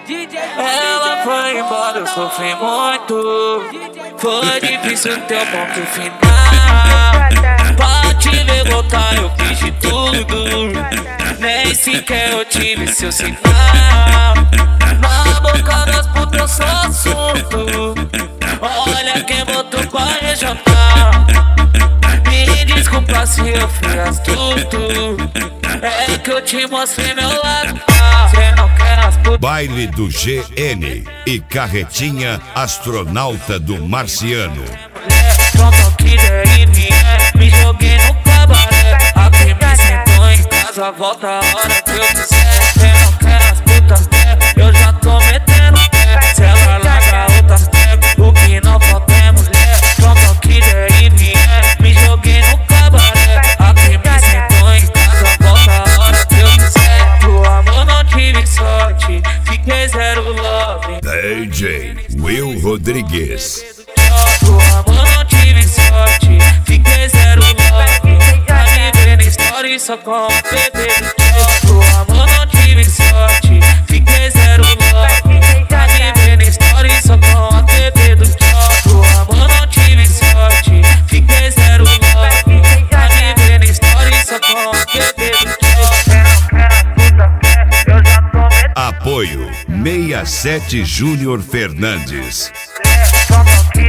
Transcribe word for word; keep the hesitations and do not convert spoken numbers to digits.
Ela foi embora, eu sofri muito. Foi difícil ter o ponto final. Pra te ver voltar eu fiz de tudo. Nem sequer eu tive seu sinal. Na boca das putas eu sou assunto. Olha quem botou pra rejantar. Me desculpa se eu fui astuto. É que eu te mostrei meu lado. Cê não quer as putas. Baile do G N e Carretinha Astronauta do Marciano. Como quiser e vier, me joguei no cabaré. Aqui me sentou em casa, volta a hora que eu quiser. Cê não quer as putas, né? Eu já tô metendo pé. Se ela larga outras pega, o que não falta é mulher. Como quiser e vier, me joguei no cabaré. Aqui me sentou em casa, volta a hora que eu quiser. Pro amor não tive sorte, fiquei zero love. D J Will Rodrigues. Pro amor não tive sorte, fiquei zero love. Pra me ver na história só com o bebê do tio. Pro amor não tive sorte, fiquei zero love. Pra me ver na história só com o bebê do tio. Pro amor não tive sorte, fiquei zero love. Pra me ver na história só com o bebê do tio. Eu já tô metendo. Apoio sessenta e sete Júnior Fernandes. Como que